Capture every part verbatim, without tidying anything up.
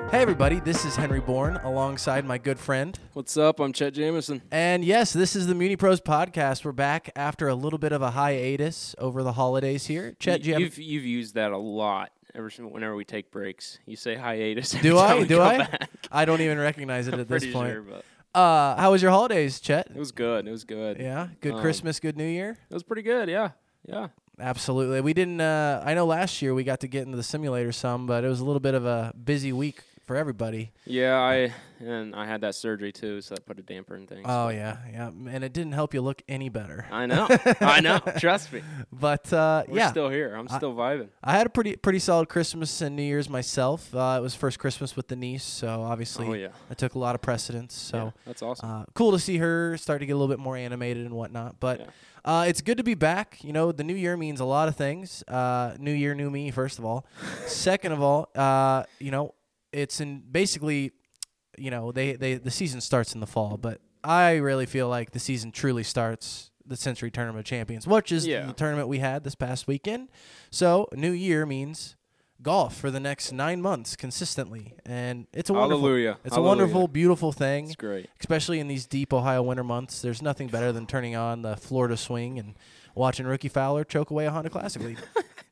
Hey everybody, this is Henry Bourne alongside my good friend. What's up? I'm Chet Jamison. And yes, this is the Muni Pros podcast. We're back after a little bit of a hiatus over the holidays here. Chet, you, you you've you've used that a lot ever since whenever we take breaks. You say hiatus. Do every time I? we Do come I? back. I don't even recognize it I'm at this pretty point. Sure, but Uh, how was your holidays, Chet? it was good. It was good. Yeah, good Um, Christmas, good New Year. It was pretty good. Yeah, yeah. Absolutely. We didn't. Uh, I know last year we got to get into the simulator some, but it was a little bit of a busy week for everybody. Yeah, I and I had that surgery too, so that put a damper in things. Oh yeah, yeah, and it didn't help you look any better. I know. I know. Trust me. But uh, We're yeah, still here. I'm I- still vibing. I had a pretty pretty solid Christmas and New Year's myself. Uh, it was first Christmas with the niece, so obviously Oh yeah. I took a lot of precedence. So yeah, that's awesome. uh, cool to see her start to get a little bit more animated and whatnot. But Yeah. uh, it's good to be back. You know, the new year means a lot of things. Uh, new year, new me. First of all, second of all, uh, you know, it's in basically, you know, they, they the season starts in the fall, but I really feel like the season truly starts the Century Tournament of Champions, which is Yeah. the tournament we had this past weekend. So new year means golf for the next nine months consistently, and it's a wonderful, Hallelujah. it's a Hallelujah. wonderful, beautiful thing. It's great. Especially in these deep Ohio winter months, there's nothing better than turning on the Florida swing and watching Ricky Fowler choke away a Honda Classic lead.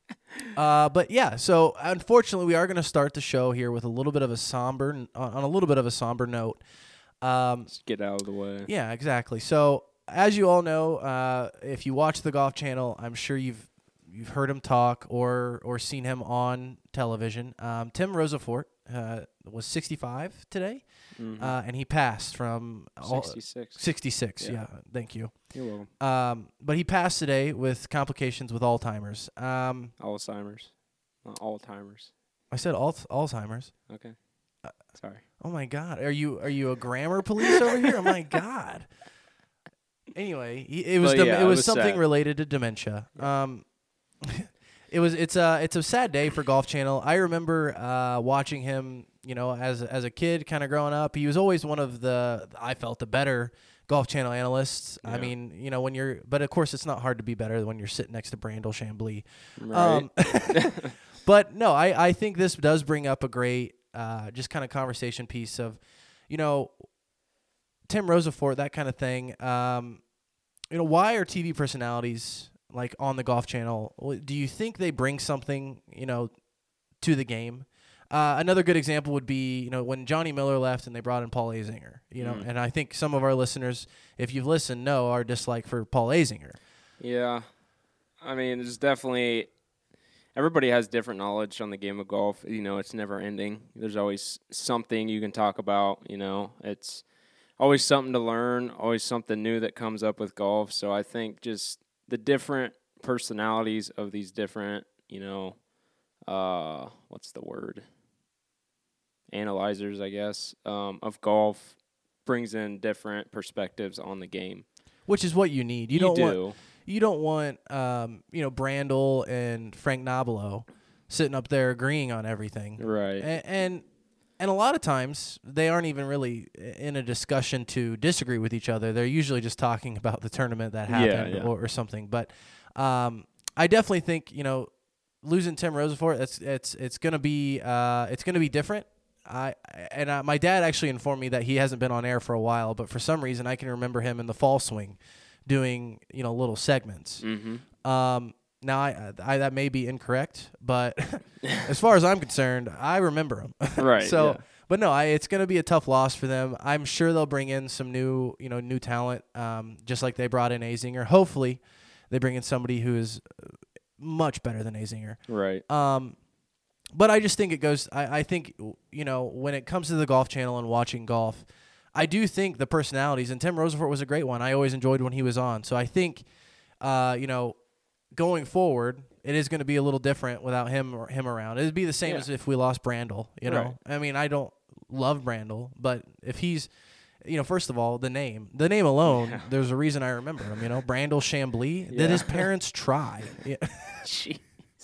uh, but yeah, so unfortunately, we are going to start the show here with a little bit of a somber, on a little bit of a somber note. Um, Just get out of the way. yeah, exactly. So as you all know, uh, if you watch the Golf Channel, I'm sure you've you've heard him talk or or seen him on television. Um, Tim Rosafort uh, was sixty-five today. Mhm. Uh, and he passed from all- sixty-six. sixty-six. Yeah. Yeah. thank you. You're welcome. Um, but he passed today with complications with Alzheimer's. Um, Alzheimer's. Not Alzheimer's. I said al- Alzheimer's. Okay. Uh, Sorry. Oh my God, are you are you a grammar police over here? Oh my God. Anyway, he, it was But dem- yeah, it it was was something sad. related to dementia. Um, it was it's a it's a sad day for Golf Channel. I remember uh, watching him, you know, as as a kid, kind of growing up. He was always one of the I felt the better Golf Channel analysts. I Yeah. mean, you know, when you're, but of course, it's not hard to be better when you're sitting next to Brandel Chambly. Right. Um, but no, I I think this does bring up a great uh, just kind of conversation piece of, you know, Tim Rosafort, that kind of thing. Um, you know, why are T V personalities like on the Golf Channel? w- Do you think they bring something, you know, to the game? Uh, another good example would be, you know, when Johnny Miller left and they brought in Paul Azinger. You know, Mm. and I think some of our listeners, if you've listened, know our dislike for Paul Azinger. Yeah. I mean, it's definitely everybody has different knowledge on the game of golf. You know, it's never ending. There's always something you can talk about, you know. It's always something to learn, always something new that comes up with golf. So I think just the different personalities of these different, you know, uh what's the word? Analyzers, I guess, um, of golf brings in different perspectives on the game. Which is what you need. You, You don't do. want you don't want um, you know, Brandel and Frank Nobilo sitting up there agreeing on everything. Right. And, and and a lot of times they aren't even really in a discussion to disagree with each other. They're usually just talking about the tournament that Yeah, happened yeah. Or, or something. But um, I definitely think, you know, losing Tim Rosafort, it's it's it's gonna be uh, it's gonna be different. I and uh, my dad actually informed me that he hasn't been on air for a while, but for some reason I can remember him in the fall swing, doing, you know, little segments. Mm-hmm. Um, now I, I that may be incorrect, but as far as I'm concerned, I remember him. Right. So, yeah. but no, I, it's going to be a tough loss for them. I'm sure they'll bring in some new, you know, new talent, um, just like they brought in Azinger. Hopefully, they bring in somebody who is much better than Azinger. Right. Um, but I just think it goes. I, I think, you know, when it comes to the Golf Channel and watching golf, I do think the personalities, and Tim Rosafort was a great one. I always enjoyed when he was on. So I think, uh, you know, going forward, it is going to be a little different without him or him around. It'd be the same Yeah. as if we lost Brandel. You know, Right. I mean, I don't love Brandel, but if he's, you know, first of all, the name, the name alone, Yeah. there's a reason I remember him. You know, Brandel Chambly. Did Yeah. his parents try? Yeah. Jeez.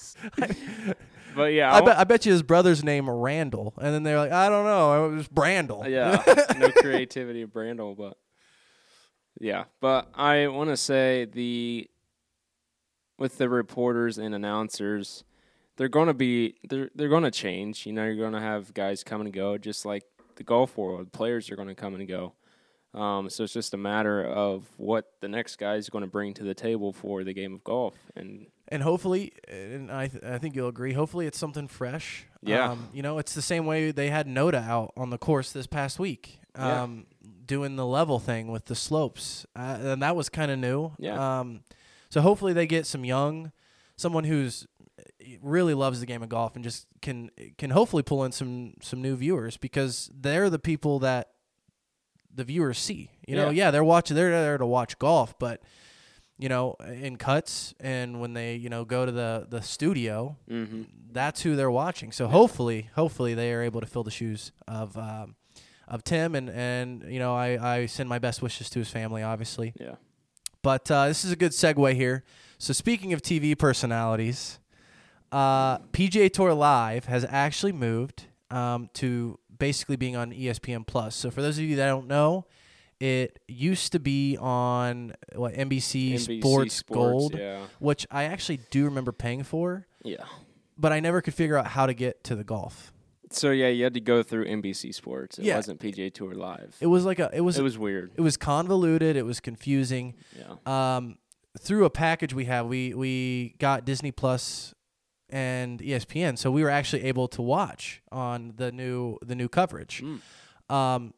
But yeah, I I bet I bet you his brother's name Randall, and then they're like, I don't know, it was Brandel. yeah, no creativity of Brandel, but yeah. But I want to say the with the reporters and announcers, they're going to be they're they're going to change. You know, you're going to have guys come and go, just like the golf world. Players are going to come and go. Um, so it's just a matter of what the next guy is going to bring to the table for the game of golf, and and hopefully, and I th- I think you'll agree. Hopefully, it's something fresh. Yeah. Um, you know, it's the same way they had Noda out on the course this past week, um, yeah. doing the level thing with the slopes, uh, and that was kind of new. Yeah. Um, so hopefully they get some young, someone who's really loves the game of golf and just can can hopefully pull in some some new viewers, because they're the people that the viewers see. You know, Yeah. yeah, they're watching, they're there to watch golf, but you know, in cuts and when they, you know, go to the the studio, mm-hmm. that's who they're watching. So hopefully, hopefully they are able to fill the shoes of um, of Tim, and and you know, I I send my best wishes to his family, obviously. Yeah. But uh, this is a good segue here. So speaking of T V personalities, uh, P G A Tour Live has actually moved um, to basically being on E S P N Plus. So for those of you that don't know, it used to be on what N B C, N B C Sports, Sports Gold, yeah. which I actually do remember paying for. Yeah. But I never could figure out how to get to the golf. So yeah, you had to go through N B C Sports. It Yeah. wasn't P G A Tour Live. It was like a it was It was weird. it was convoluted, it was confusing. Yeah. Um through a package we have, we we got Disney Plus and E S P N, so we were actually able to watch on the new the new coverage. Mm. Um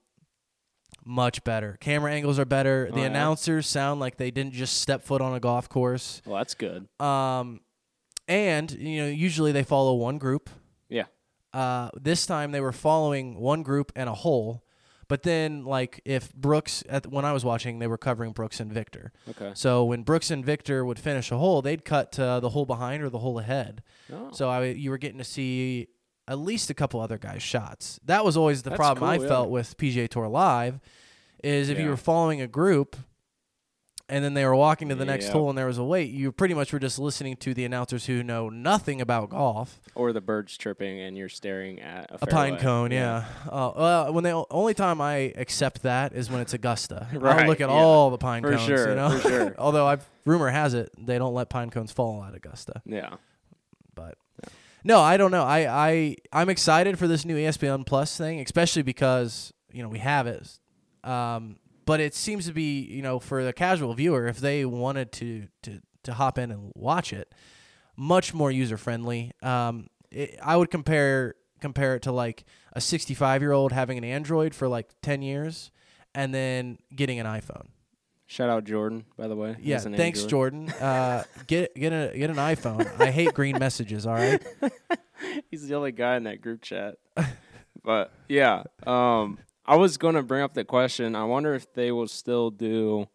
much better. Camera angles are better. Oh, the yeah? announcers sound like they didn't just step foot on a golf course. Well, that's good. Um and you know, usually they follow one group. Yeah. Uh, this time they were following one group and a hole, but then like if Brooks, at when I was watching, they were covering Brooks and Victor. Okay. So when Brooks and Victor would finish a hole, they'd cut to the hole behind or the hole ahead. Oh. So I, you were getting to see at least a couple other guys' shots. That was always the That's problem I cool, yeah. felt with P G A Tour Live, is if you Yeah. were following a group and then they were walking to the next Yeah. hole and there was a wait, you pretty much were just listening to the announcers who know nothing about golf. Or the birds chirping and you're staring at a, A pine fairway. cone, yeah. Uh, well, when they only time I accept that is when it's Augusta. I'll Right, look at yeah. all the pine For cones. sure, you know? for sure. Although I've rumor has it they don't let pine cones fall at Augusta. Yeah. But no, I don't know. I I I'm excited for this new E S P N Plus thing, especially because you know we have it. Um, but it seems to be, you know, for the casual viewer, if they wanted to to to hop in and watch it, much more user friendly. Um, it, I would compare compare it to like a sixty-five year old having an Android for like ten years, and then getting an iPhone. Shout out Jordan, by the way. He Yeah, has an thanks, Android. Jordan. Uh, get get a get an iPhone. I hate green messages. All right. He's the only guy in that group chat. But yeah, um, I was going to bring up the question. I wonder if they will still do,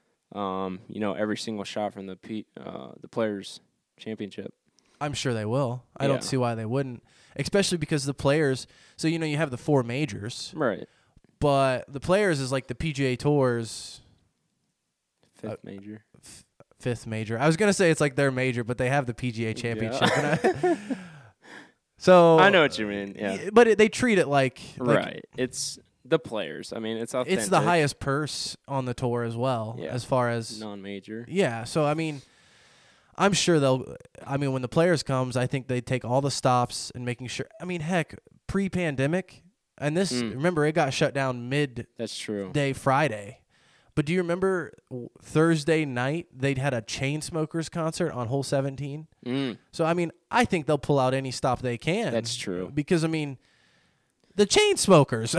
um, you know, every single shot from the P, uh, the Players Championship. I'm sure they will. I Yeah. don't see why they wouldn't, especially because the Players. So you know you have the four majors, Right. but the Players is like the P G A Tour's Fifth Uh, major. f- fifth major. I was gonna say it's like their major, but they have the P G A Championship. Yeah. And I, so I know what you mean. Yeah. y- but it, they treat it like, like Right. It's the Players. I mean, it's authentic. it's the highest purse on the tour as well, Yeah. as far as non-major. yeah. So I mean, I'm sure they'll. I mean, when the Players comes, I think they take all the stops and making sure. I mean, heck, pre-pandemic, and this Mm. remember it got shut down midday That's true. Friday. But do you remember w- Thursday night they'd had a Chainsmokers concert on hole seventeen? Mm. So I mean, I think they'll pull out any stop they can. That's true. Because I mean, the Chainsmokers.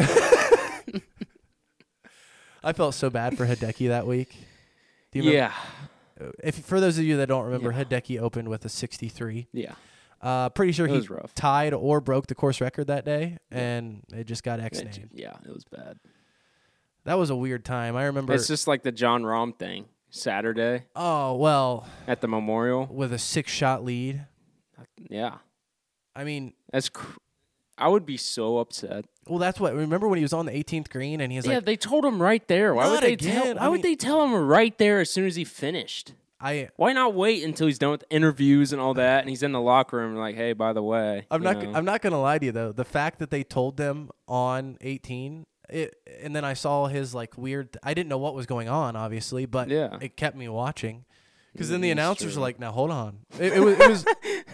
I felt so bad for Hideki that week. Do you remember? Yeah. If for those of you that don't remember, Yeah. Hideki opened with a sixty-three. Yeah. Uh, pretty sure It he was rough. tied or broke the course record that day, and it just got It- X-nayed. yeah, it was bad. That was a weird time. I remember. It's just like the John Rahm thing. Saturday oh well, at the Memorial. with a six-shot lead. Yeah. I mean, That's cr- I would be so upset. well, that's what. Remember when he was on the eighteenth green and he's yeah, like, they told him right there. Why Not would they again. tell? Why I would mean- they tell him right there as soon as he finished? "I, Why not wait until he's done with interviews and all that, and he's in the locker room like, hey, by the way, I'm you not, know. I'm not gonna lie to you though. The fact that they told them on eighteen, it, and then I saw his like weird. I didn't know what was going on, obviously, but Yeah. it kept me watching. Because then the Mm, that's announcers true. are like, "Now hold on." It, it was, it was,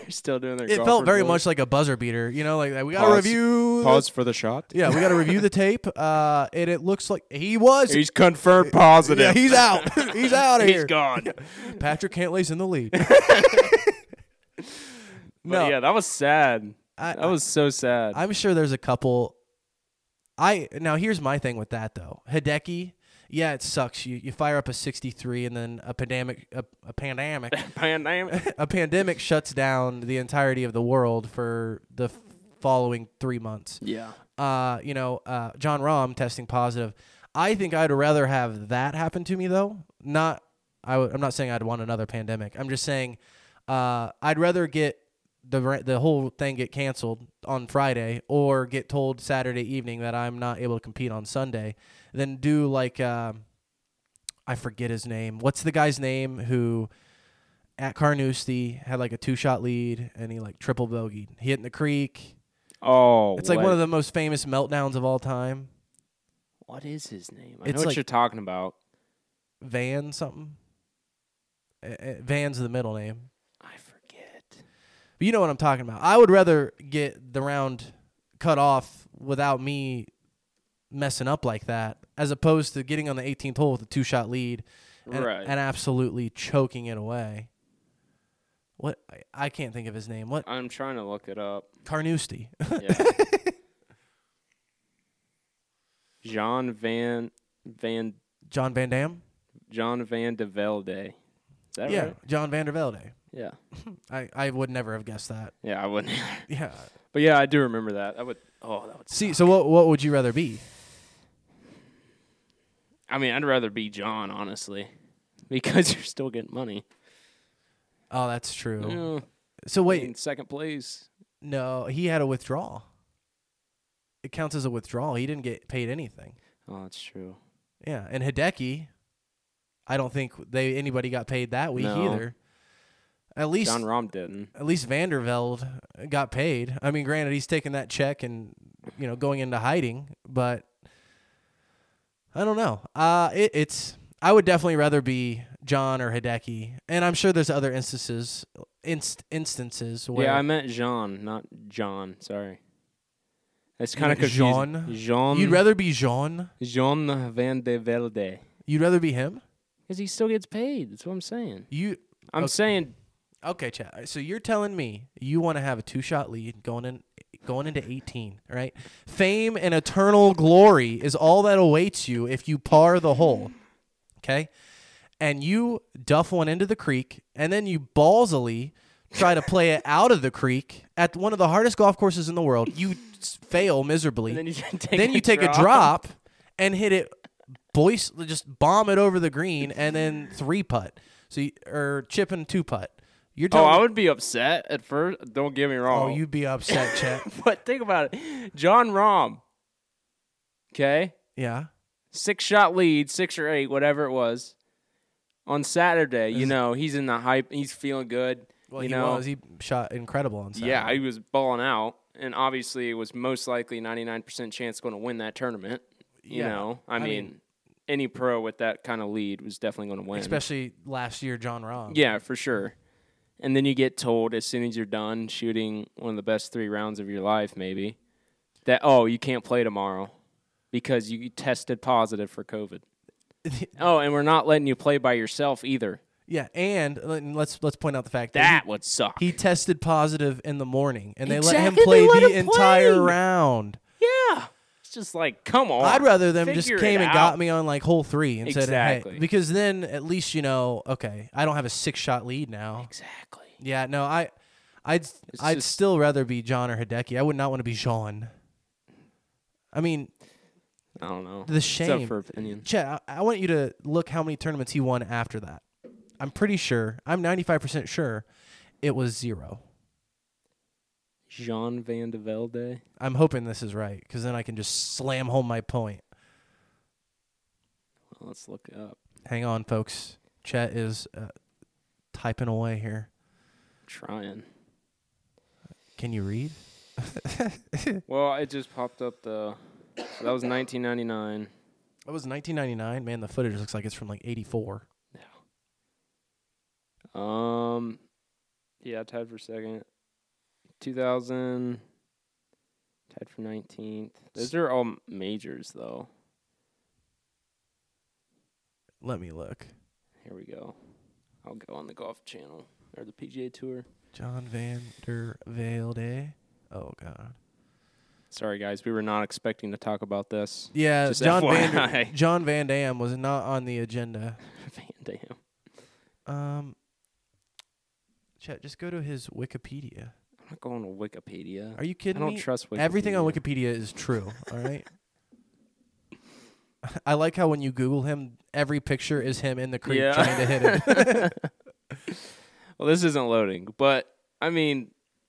They're still doing their It golf felt very report. much like a buzzer beater. You know, like we got to Pause. review. the- Pause for the shot. Yeah, we got to review the tape. Uh, and it looks like he was. He's confirmed positive. Yeah, he's out. he's out of He's here. gone. Patrick Cantlay's in the lead. But no, yeah, that was sad. I, That was so sad. I'm sure there's a couple. I now here's my thing with that though. Hideki, yeah, it sucks. You you fire up a sixty-three and then a pandemic a, a pandemic Pandemic. a pandemic shuts down the entirety of the world for the f- following three months. Yeah. Uh, you know, uh, John Rahm testing positive. I think I'd rather have that happen to me though. Not I w- I'm not saying I'd want another pandemic. I'm just saying uh, I'd rather get the ra- the whole thing get canceled on Friday or get told Saturday evening that I'm not able to compete on Sunday than do like uh, I forget his name. What's the guy's name who at Carnoustie had like a two shot lead and he like triple bogeyed. He hit in the creek. Oh. It's like what, one of the most famous meltdowns of all time. What is his name? I It's know what like- you're talking about. Van something. Uh, uh, Van's the middle name. I forget. But you know what I'm talking about. I would rather get the round cut off without me messing up like that as opposed to getting on the eighteenth hole with a two-shot lead and, Right. and absolutely choking it away. What? I, I can't think of his name. What? I'm trying to look it up. Carnoustie. Yeah. John Van Van John Van Dam? John Van de Velde. Is that Yeah, right? John Van der Velde. Yeah. I, I would never have guessed that. Yeah, I wouldn't. Yeah. But yeah, I do remember that. I would. Oh, that would. See, suck. so what what would you rather be? I mean, I'd rather be John, honestly, because you're still getting money. Oh, that's true. Yeah, So I wait, mean, second place. no, he had a withdrawal. It counts as a withdrawal. He didn't get paid anything. Oh, that's true. Yeah, and Hideki, I don't think they anybody got paid that week No. either. At least John Rahm didn't. at least Vandervelde got paid. I mean, granted, he's taking that check and you know going into hiding, but I don't know. Uh, it, it's I would definitely rather be John or Hideki, and I'm sure there's other instances inst- instances where Yeah, I meant Jean, not John. Sorry. It's You kind of meant confusing. Jean? Jean. you'd rather be Jean. Jean Van de Velde. You'd rather be him. Because he still gets paid. That's what I'm saying. You I'm Okay. saying okay, Chad? So you're telling me you want to have a two-shot lead going in, going into eighteen, right? Fame and eternal glory is all that awaits you if you par the hole, okay? And you duff one into the creek, and then you ballsily try to play it out of the creek at one of the hardest golf courses in the world. You s- fail miserably. and then you take, then you a, take drop. a drop and hit it, boys, just bomb it over the green, and then three putt. So you, or chip and two putt. You're Oh, telling I me- would be upset at first. Don't get me Oh, wrong. you'd be upset, Chet. But think about it. John Rahm. Okay? Yeah. Six shot lead, six or eight, whatever it was. On Saturday, you Is- know, he's in the hype. He's feeling good. Well, you he know, was. He shot incredible on Saturday. yeah, he was balling out. And obviously, it was most likely ninety-nine percent chance going to win that tournament. You Yeah. know, I, I mean, mean- any pro with that kind of lead was definitely going to win. Especially last year, John Rahm. Yeah, for sure. And then you get told as soon as you're done shooting one of the best three rounds of your life, maybe, that, oh, you can't play tomorrow because you tested positive for COVID. Oh, and we're not letting you play by yourself either. Yeah, and let- let's let's point out the fact that, That would suck. he, he tested positive in the morning, and they let him Exactly, play they let the him entire play. round. yeah. It's just like, come on. I'd rather them just Figure came it and out. got me on like hole three and said, Exactly. "Hey," because then at least you know, okay, I don't have a six shot lead now. Exactly. Yeah, no, I, I'd I'd just- still rather be John or Hideki. I would not want to be Jean. I mean, I don't know. the It's shame. up for opinion. Chet, I, I want you to look how many tournaments he won after that. I'm pretty sure. I'm ninety-five percent sure it was zero. Jean Van de Velde. I'm hoping this is right because then I can just slam home my point. Well, let's look it up. Hang on, folks. Chet is uh, typing away here. Trying. Can you read? Well, it just popped up the. So that was nineteen ninety-nine. That was nineteen ninety-nine. Man, the footage looks like it's from like eighty-four. Um, yeah, tied for second. two thousand, tied for nineteenth. Those are all majors, though. Let me look. Here we go. I'll go on the Golf Channel or the P G A Tour. John Van der Velde. Oh, God. Sorry, guys. We were not expecting to talk about this. Yeah, Just John F Y I. Van, der, John Van Dam was not on the agenda. Van Dam. Um, Chet, just go to his Wikipedia. I'm not going to Wikipedia. Are you kidding I don't me? trust Wikipedia. Everything on Wikipedia is true, all right? I like how when you Google him, every picture is him in the creek Yeah. trying to hit it. Well, this isn't loading, but, I mean,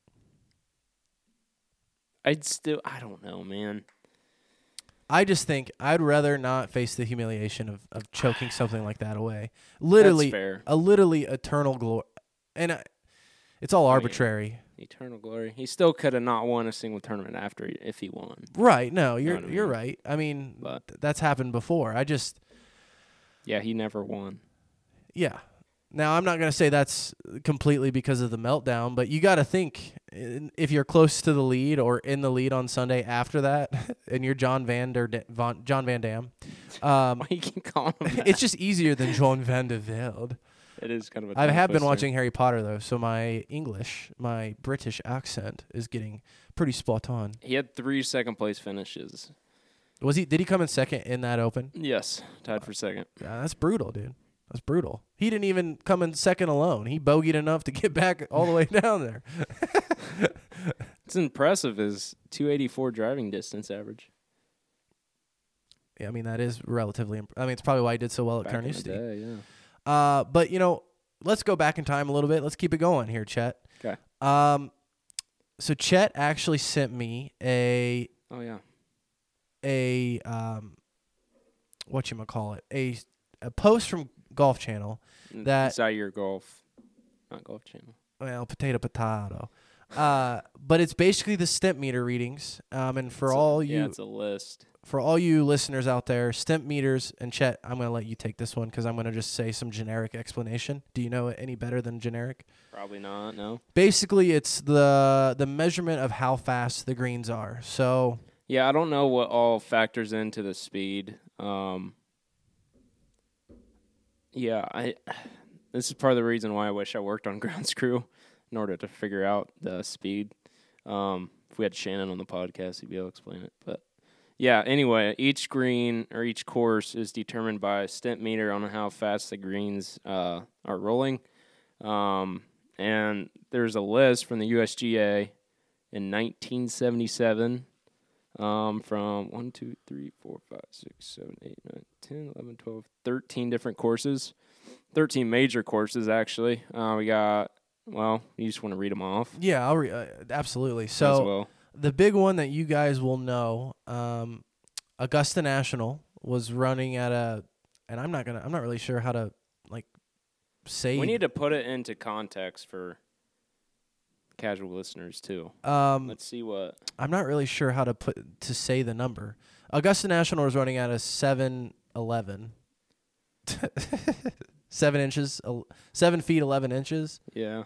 I'd still, I don't know, man. I just think I'd rather not face the humiliation of, of choking something like that away. Literally, That's fair. a literally eternal glory. And I, it's all I mean, arbitrary. Eternal glory. He still could have not won a single tournament after he, if he won. Right. No, you're what I you're mean? right. I mean, But- th- that's happened before. I just, Yeah, he never won. yeah. Now, I'm not going to say that's completely because of the meltdown, but you got to think in- if you're close to the lead or in the lead on Sunday after that, and you're John Van der Da- Von, John Van Dam, um, Why you keep calling him that? it's just easier than John Van der Velde. It is kind of a I tongue have been twister. watching Harry Potter though, so my English, my British accent is getting pretty spot on. He had three second place finishes. Was he? Did he come in second in that Open? Yes, tied for second. Yeah, that's brutal, dude. That's brutal. He didn't even come in second alone. He bogeyed enough to get back all the way down there. It's impressive. His two eighty-four driving distance average. Yeah, I mean that is relatively. Imp- I mean, it's probably why he did so well at Back in the Carnoustie. day, yeah. Uh, but you know, let's go back in time a little bit. Let's keep it going here, Chet. Okay. Um, so Chet actually sent me a Oh yeah. a um, what you call it a a post from Golf Channel. That- Zaire Golf, not Golf Channel. Well, potato potato. Uh, but it's basically the stimp meter readings. Um, and for It's a- all you yeah, it's a list. for all you listeners out there, stimp meters and Chet, I'm gonna let you take this one because I'm gonna just say some generic explanation. Do you know it any better than generic? Probably not. No. Basically, it's the the measurement of how fast the greens are. So Yeah, I don't know what all factors into the speed. Um, yeah, I. This is part of the reason why I wish I worked on grounds crew in order to figure out the speed. Um, if we had Shannon on the podcast, he'd be able to explain it. But yeah, anyway, each green or each course is determined by a stimp meter on how fast the greens uh, are rolling. Um, and there's a list from the U S G A in nineteen seventy-seven. Um, from one, two, three, four, five, six, seven, eight, nine, ten, eleven, twelve, thirteen different courses. thirteen major courses, actually. Uh, we got, well, you just want to read them off. yeah, I'll re- uh, absolutely. as So well. the big one that you guys will know, um, Augusta National was running at a, and I'm not gonna, I'm not really sure how to like say. We need to put it into context for casual listeners, too. Um, Let's see what. I'm not really sure how to put to say the number. Augusta National was running at a seven eleven. Seven inches, el- seven feet eleven inches. Yeah.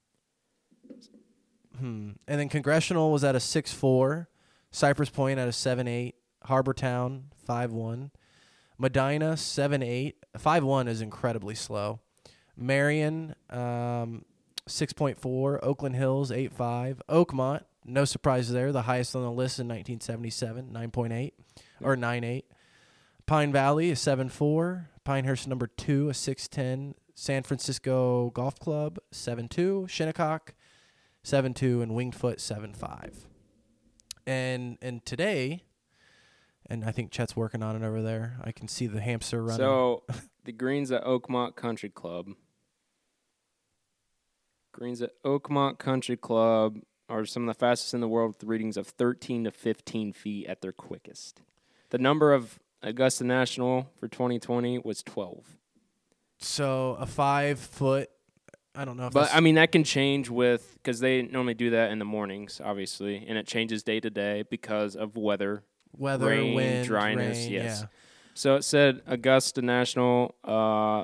Hmm. And then Congressional was at a six four, Cypress Point at a seven eight, Harbor Town five one, Medina seven eight. five one is incredibly slow. Marion um, six point four, Oakland Hills eight five, Oakmont, no surprise there, the highest on the list in nineteen seventy-seven, nine point eight or nine eight. Pine Valley a seven four, Pinehurst number two a six ten, San Francisco Golf Club seven two, Shinnecock seven two, and Winged Foot seven five. And and today, and I think Chet's working on it over there. I can see the hamster running. So, the greens at Oakmont Country Club. Greens at Oakmont Country Club are some of the fastest in the world with readings of thirteen to fifteen feet at their quickest. The number of Augusta National for twenty twenty was twelve. So a five foot, I don't know if But, that's, I mean, that can change with, because they normally do that in the mornings, obviously, and it changes day to day because of weather. weather, rain, wind, dryness, rain, yes. yeah. So it said Augusta National uh,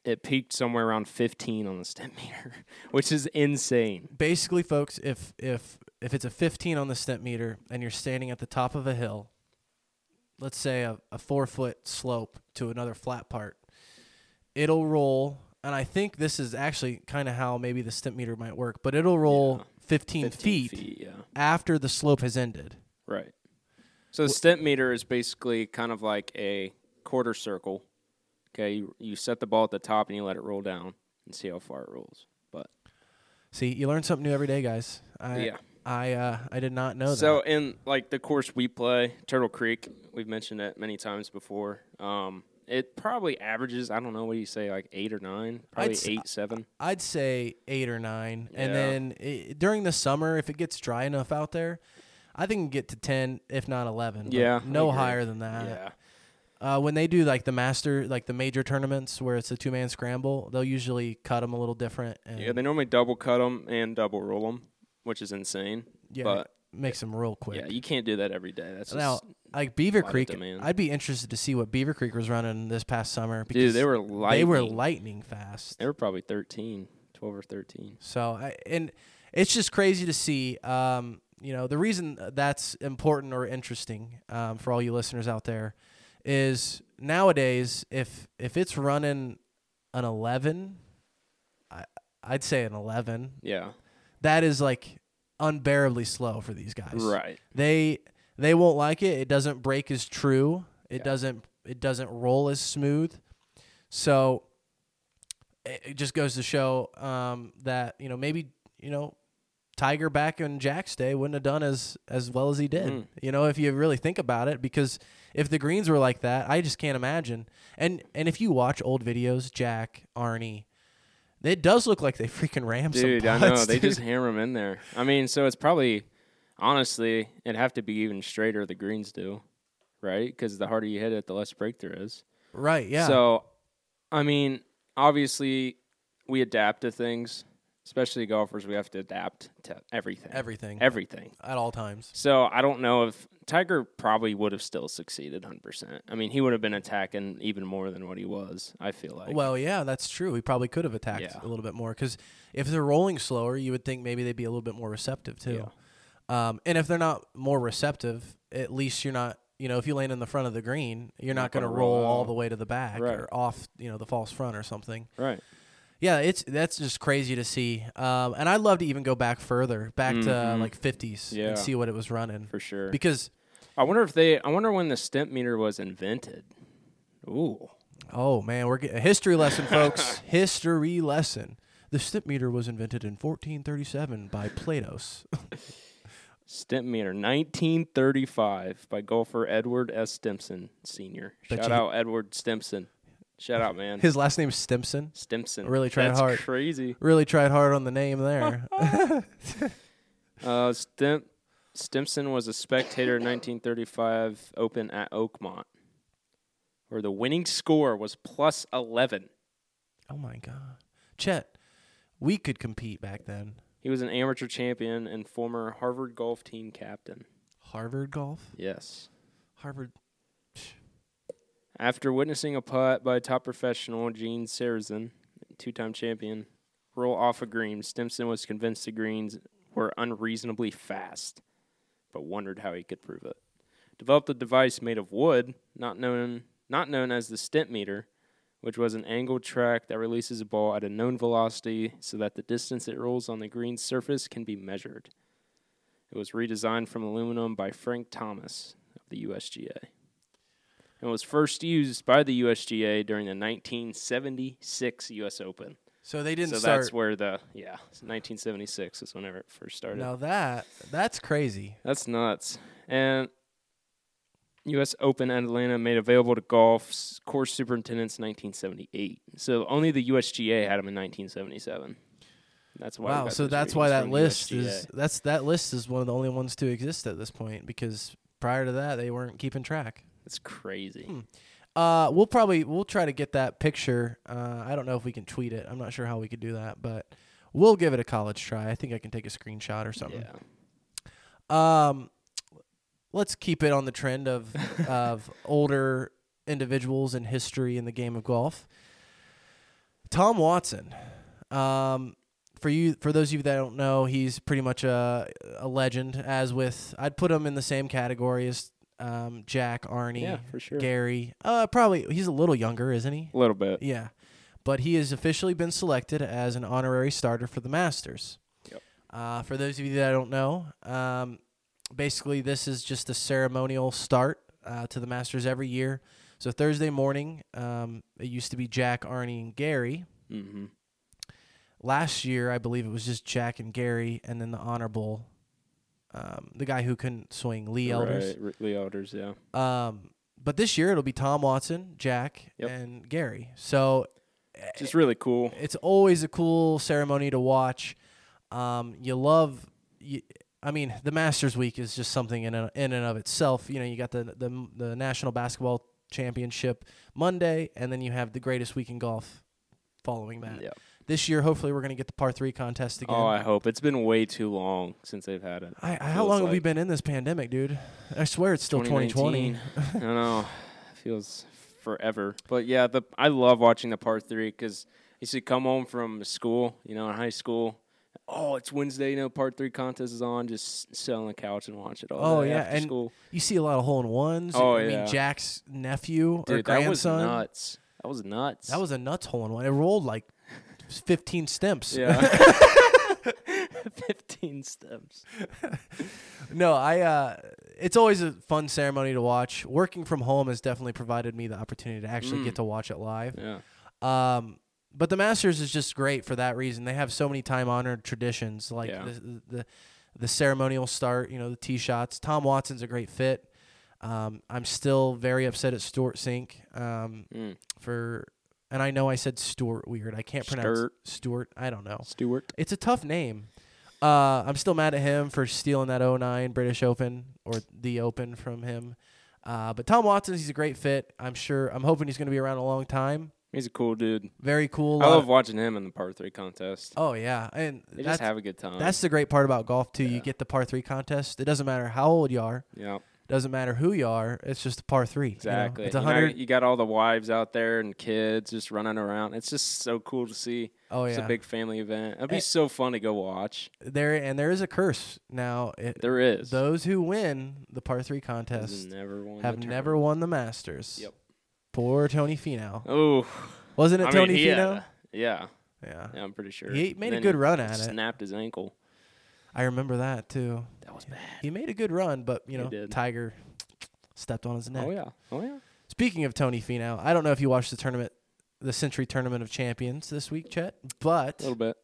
it peaked somewhere around fifteen on the Stimpmeter, which is insane. Basically, folks, if if if it's a fifteen on the Stimpmeter and you're standing at the top of a hill, let's say a, a four foot slope to another flat part, it'll roll. And I think this is actually kind of how maybe the Stimpmeter might work, but it'll roll Yeah. fifteen, fifteen feet, feet, yeah. after the slope has ended. Right. So the Stimpmeter is basically kind of like a quarter circle. Okay, you, you set the ball at the top and you let it roll down and see how far it rolls. But See, you learn something new every day, guys. I, yeah. I uh, I did not know So that. in like the course we play, Turtle Creek, we've mentioned it many times before. Um, it probably averages, I don't know, what do you say, like eight or nine? Probably s- eight, seven. I'd say eight or nine, and Yeah. then i during the summer, if it gets dry enough out there, I think it can get to ten, if not eleven. but Yeah, I no agree. higher than that. Yeah. Uh, when they do like the master, like the major tournaments where it's a two man scramble, they'll usually cut them a little different. And Yeah, they normally double cut them and double roll them, which is insane. yeah, but makes them real quick. yeah, you can't do that every day. That's Now, just like Beaver lot of Creek, demand. I'd be interested to see what Beaver Creek was running this past summer because dude, they were lightning. they were lightning fast. They were probably thirteen, twelve or thirteen. So, I, and it's just crazy to see. Um, you know, the reason that's important or interesting um, for all you listeners out there is nowadays, if if it's running an eleven, I, I'd say an eleven. Yeah. That is like unbearably slow for these guys. Right. They they won't like it. It doesn't break as true. It Yeah. doesn't it doesn't roll as smooth. So it it just goes to show um, that you know maybe you know Tiger back in Jack's day wouldn't have done as as well as he did. Mm. You know, if you really think about it, because if the greens were like that, I just can't imagine. And and if you watch old videos, Jack, Arnie, it does look like they freaking ram Dude, some I know. putts, They dude. just hammer them in there. I mean, so it's probably, honestly, it'd have to be even straighter the greens do, right? Because the harder you hit it, the less break there is. Right, yeah. So, I mean, obviously, we adapt to things. Especially golfers, we have to adapt to everything. Everything. Everything. At all times. So I don't know if Tiger probably would have still succeeded one hundred percent. I mean, he would have been attacking even more than what he was, I feel like. Well, yeah, that's true. He probably could have attacked Yeah. a little bit more because if they're rolling slower, you would think maybe they'd be a little bit more receptive too. Um, and if they're not more receptive, at least you're not, you know, if you land in the front of the green, you're not, Not going to gonna roll roll all out. the way to the back Right. or off, you know, the false front or something. Right. Yeah, it's that's just crazy to see. Um, and I'd love to even go back further, back to Mhm. like fifties Yeah. and see what it was running. For sure. Because, I wonder if they. I wonder when the Stimpmeter was invented. Ooh. oh man, we're getting a history lesson, folks. History lesson. The Stimpmeter was invented in fourteen thirty-seven by Platos. Stimpmeter, nineteen thirty-five, by golfer Edward S. Stimson Senior Bet Shout you- out Edward Stimson. Shout out, man. His last name's Stimson. Stimson. Really tried That's hard. crazy. Really tried hard on the name there. Uh, Stim- Stimson was a spectator in nineteen thirty-five Open at Oakmont, where the winning score was plus eleven. Oh my God, Chet, we could compete back then. He was an amateur champion and former Harvard golf team captain. Harvard golf, Yes. Harvard. After witnessing a putt by top professional Gene Sarazen, two-time champion, roll off a green, Stimson was convinced the greens were unreasonably fast, but wondered how he could prove it. Developed a device made of wood, not known not known as the Stimpmeter, which was an angled track that releases a ball at a known velocity so that the distance it rolls on the green surface can be measured. It was redesigned from aluminum by Frank Thomas of the U S G A. And was first used by the U S G A during the nineteen seventy-six U S Open. So they didn't So start. that's where the, yeah, nineteen seventy-six is whenever it first started. Now that that's crazy. That's nuts. And U S Open at Atlanta made available to golf's course superintendents in nineteen seventy-eight. So only the U S G A had them in nineteen seventy-seven. That's why. we Wow. got So those that's why readings that from list U S G A. is that's that list is one of the only ones to exist at this point because prior to that they weren't keeping track. It's crazy. Hmm. Uh, we'll probably we'll try to get that picture. Uh, I don't know if we can tweet it. I'm not sure how we could do that, but we'll give it a college try. I think I can take a screenshot or something. Yeah. Um, let's keep it on the trend of of older individuals and history in the game of golf. Tom Watson. Um, for you, for those of you that don't know, he's pretty much a a legend. As with, I'd put him in the same category as um, Jack, Arnie, Yeah, for sure. Gary. Uh, probably he's a little younger, isn't he? A little bit. Yeah, but he has officially been selected as an honorary starter for the Masters. Yep. Uh, for those of you that don't know, um, basically this is just a ceremonial start uh, to the Masters every year. So Thursday morning, um, it used to be Jack, Arnie, and Gary. Mm-hmm. Last year, I believe it was just Jack and Gary, and then the honorable, um, the guy who couldn't swing, Lee Elders. Right, Lee Elders, yeah. Um, but this year it'll be Tom Watson, Jack, Yep. and Gary. So Just really cool. it's always a cool ceremony to watch. Um, you love, you, I mean, the Masters Week is just something in a, in and of itself. You know, you got the the the National Basketball Championship Monday, and then you have the greatest week in golf following that. Yeah. This year, hopefully, we're going to get the par three contest again. Oh, I hope. It's been way too long since they've had it. I, how Feels long have we like been in this pandemic, dude? I swear it's still twenty twenty. I don't know. Feels forever. But yeah, the I love watching the par three because I used to come home from school, you know, in high school. Oh, it's Wednesday, you know, par three contest is on. Just sit on the couch and watch it all Oh, day yeah, after and school. You see a lot of hole in ones. Oh, I yeah. mean, Jack's nephew or Dude, that was grandson. nuts. That was nuts. That was a nuts hole in one. It rolled like fifteen stemps. Yeah. fifteen steps. No, I. Uh, it's always a fun ceremony to watch. Working from home has definitely provided me the opportunity to actually Mm. get to watch it live. Yeah. Um, but the Masters is just great for that reason. They have so many time honored traditions, like Yeah. the, the the ceremonial start. You know, the tee shots. Tom Watson's a great fit. Um, I'm still very upset at Stuart Sink. Um, Mm. for and I know I said Stuart weird. I can't pronounce Sturt. Stuart. I don't know. Stewart. It's a tough name. Uh, I'm still mad at him for stealing that oh nine British Open or the Open from him. Uh, but Tom Watson, he's a great fit. I'm sure. I'm hoping he's going to be around a long time. He's a cool dude. Very cool. I lot love of- watching him in the par three contest. oh yeah, and They that's just have a good time. that's the great part about golf too. You Yeah. get the par three contest. It doesn't matter how old you are. yeah, Doesn't matter who you are. It's just a par three. you know? exactly. It's a You know, hundred. you got all the wives out there and kids just running around. It's just so cool to see. Oh It's yeah. a big family event. It'd be Eh. so fun to go watch. there and there is a curse now. It, There is. those who win the par three Has contest never won have the never tournament. won the Masters. Yep. Poor Tony Finau. Oh, Wasn't it I Tony mean, he had Finau? a- yeah, Yeah. yeah, I'm pretty sure. He made a Then good he run at it. Snapped his ankle. I remember that too. That was bad. He made a good run, but you He know, did. Tiger stepped on his neck. Oh yeah. Oh yeah. Speaking of Tony Finau, I don't know if you watched the tournament, the Century Tournament of Champions this week, Chet, but A little bit.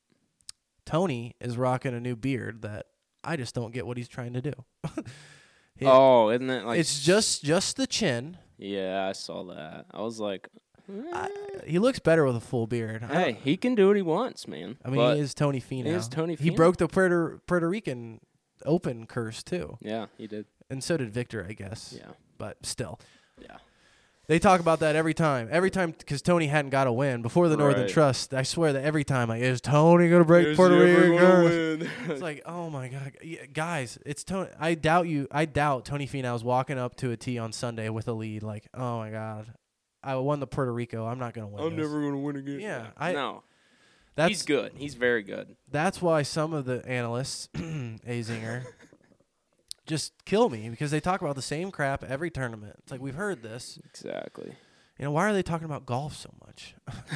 Tony is rocking a new beard that I just don't get what he's trying to do. He- Oh, isn't it like? it's just just the chin. Yeah, I saw that. I was like, I, he looks better with a full beard. I hey, don't- he can do what he wants, man. I mean, But- he is Tony Finau. is Tony He Finau. broke the Puerto Puerto Rican Open curse too, Yeah, he did. and so did Victor, I guess. Yeah. But still, Yeah. they talk about that every time. Every time, because Tony hadn't got a win before the Northern Right. Trust. I swear that every time, like, is Tony gonna break Puerto Rican curse? win? It's like, oh my god, Yeah, guys, it's Tony. I doubt you. I doubt Tony Finau's walking up to a tee on Sunday with a lead. Like, oh my god, I won the Puerto Rico. I'm not gonna win. I'm this. never gonna win again. Yeah, I- no. That's He's good. He's very good. that's why some of the analysts, Azinger, just kill me because they talk about the same crap every tournament. It's like we've heard this. Exactly. You know, why are they talking about golf so much?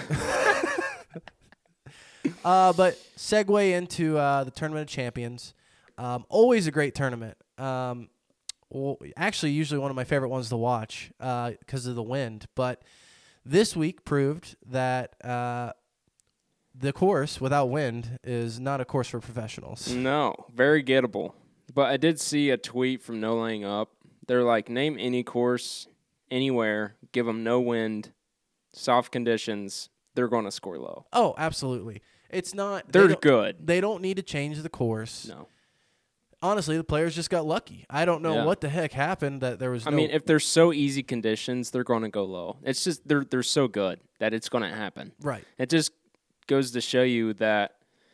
uh, but segue into uh, the Tournament of Champions. Um, always a great tournament. Um, well, actually, usually one of my favorite ones to watch because of the wind. But this week proved that uh, the course without wind is not a course for professionals. No, very gettable. But I did see a tweet from No Laying Up. They're like, name any course anywhere, give them no wind, soft conditions, they're going to score low. Oh, absolutely. It's not. they They're don't- good. They don't need to change the course. No. Honestly, the players just got lucky. I don't know Yeah. what the heck happened that there was I no mean, if they're so easy conditions, they're going to go low. It's just they're they're so good that it's going to happen. right. It just goes to show you that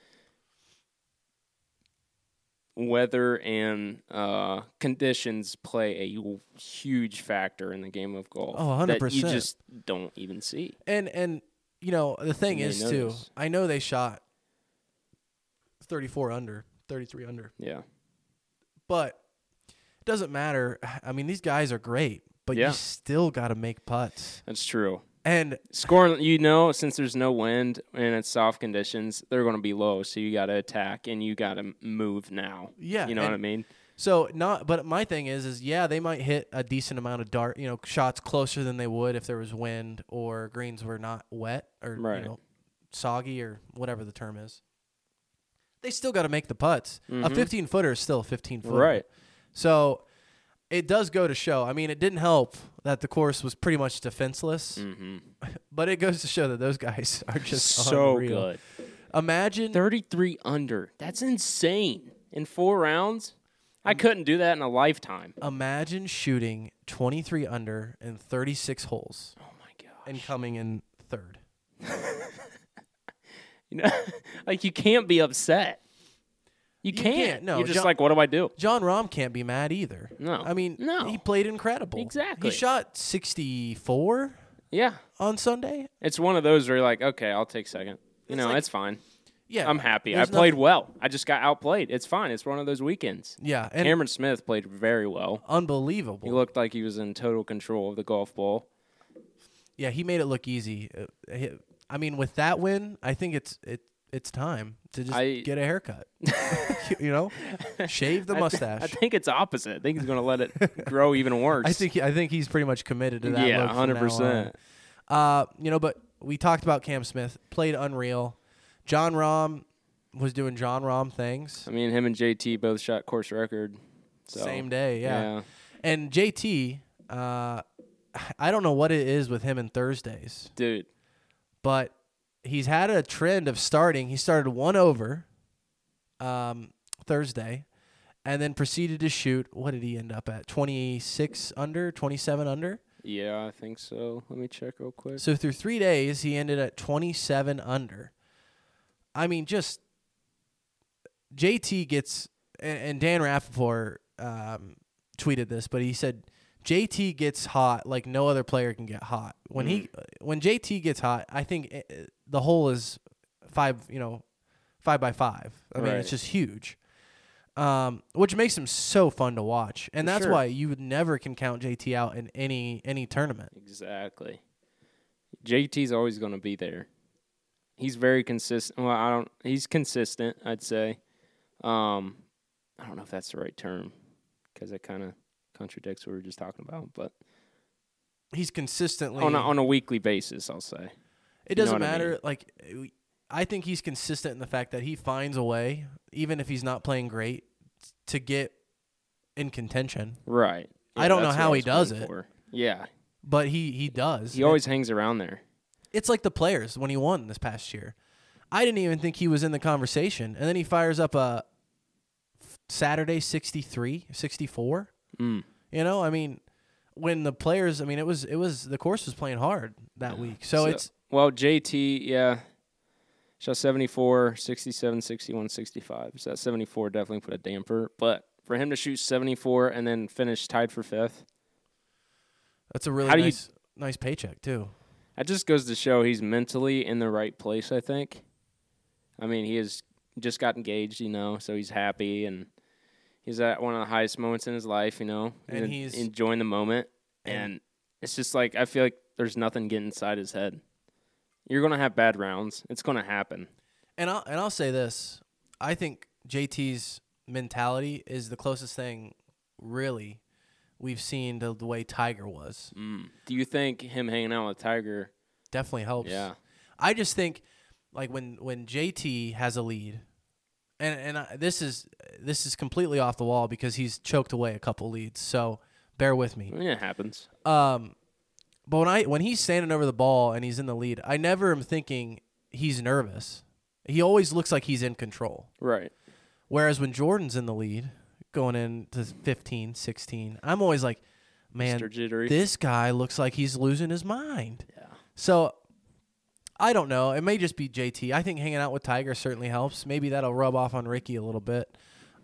weather and uh, conditions play a w- huge factor in the game of golf. Oh, one hundred that you percent. just don't even see. And and you know, the thing You may is, notice. too, I know they shot thirty-four under, thirty-three under. Yeah. But it doesn't matter. I mean, these guys are great, but Yeah. you still got to make putts. That's true. And Scoring, you know, since there's no wind and it's soft conditions, they're going to be low. So you got to attack and you got to move now. yeah, You know and what I mean? So not, but my thing is, is yeah, they might hit a decent amount of dart, you know, shots closer than they would if there was wind or greens were not wet or Right. you know, soggy or whatever the term is. They still got to make the putts. A Mhm. fifteen footer is still a fifteen footer. Right. So it does go to show. I mean, it didn't help that the course was pretty much defenseless, Mm-hmm. but it goes to show that those guys are just So unreal. good. Imagine thirty-three under. That's insane. In four rounds? I couldn't do that in a lifetime. imagine shooting twenty-three under in thirty-six holes Oh, my gosh. and coming in third. You know, like, you can't be upset. You You can't. can't, no, You're just John- like, what do I do? John Rahm can't be mad either. No. I mean, No. he played incredible. Exactly. He shot sixty-four Yeah. on Sunday. It's one of those where you're like, okay, I'll take second. You It's know, like- it's fine. Yeah, I'm happy. I there's played nothing- well. I just got outplayed. It's fine. It's one of those weekends. Yeah, and Cameron Smith played very well. unbelievable. He looked like he was in total control of the golf ball. Yeah, he made it look easy. Uh, he- I mean, with that win, I think it's it it's time to just I- get a haircut. You know, shave the I thi- mustache. I think it's opposite. I think he's going to let it grow even worse. I think he- I think he's pretty much committed to that. Yeah, look from hundred now percent. on. Uh, you know, but we talked about Cam Smith played unreal. John Rahm was doing John Rahm things. I mean, him and J T both shot course record. So, Same day, yeah. yeah. And J T, uh, I don't know what it is with him and Thursdays, Dude. but he's had a trend of starting. He started one over um, Thursday and then proceeded to shoot. What did he end up at? twenty-six under, twenty-seven under? Yeah, I think so. Let me check real quick. So through three days, he ended at twenty-seven under. I mean, just J T gets, and, and Dan Rappaport um, tweeted this, but he said J T gets hot like no other player can get hot. When he, when J T gets hot, I think it, the hole is five, you know, five by five. I mean, it's Right. just huge. Um, which makes him so fun to watch, and For that's sure. why you would never can count J T out in any any tournament. Exactly. J T's always going to be there. He's very consistent. Well, I don't. He's consistent, I'd say. Um, I don't know if that's the right term because it kind of contradicts what we were just talking about. But He's consistently on a, on a weekly basis, I'll say. It You know doesn't what I matter. mean? Like, I think he's consistent in the fact that he finds a way, even if he's not playing great, to get in contention. Right. I don't know that's what how I he was does going it. for. Yeah. But he he does. He always hangs around there. It's like the players when he won this past year. I didn't even think he was in the conversation, and then he fires up a Saturday sixty-three, sixty-four. Mm. You know, I mean, when the players, I mean, it was it was the course was playing hard that week, so, So- it's Well, J T, yeah, shot seventy-four, sixty-seven, sixty-one, sixty-five. So that seventy-four definitely put a damper. But for him to shoot seventy-four and then finish tied for fifth, that's a really How do you- nice nice paycheck too. that just goes to show he's mentally in the right place, I think. I mean, he has just got engaged, you know, so he's happy and he's at one of the highest moments in his life, you know. And en- he's- enjoying the moment. and- And it's just like, I feel like there's nothing getting inside his head. You're going to have bad rounds. It's going to happen. And I'll and I'll say this: I think J T's mentality is the closest thing, really, we've seen to the way Tiger was. Mm. Do you think him hanging out with Tiger? Definitely helps. Yeah. I just think, like when when J T has a lead, and and I, this is this is completely off the wall because he's choked away a couple leads. So bear with me. I mean, it happens. Um, but when I when he's standing over the ball and he's in the lead, I never am thinking he's nervous. He always looks like he's in control. Right. Whereas when Jordan's in the lead, going into fifteen, sixteen, I'm always like, man, Mister Jittery. this guy looks like he's losing his mind. Yeah. So I don't know. It may just be J T. I think hanging out with Tiger certainly helps. Maybe that'll rub off on Ricky a little bit.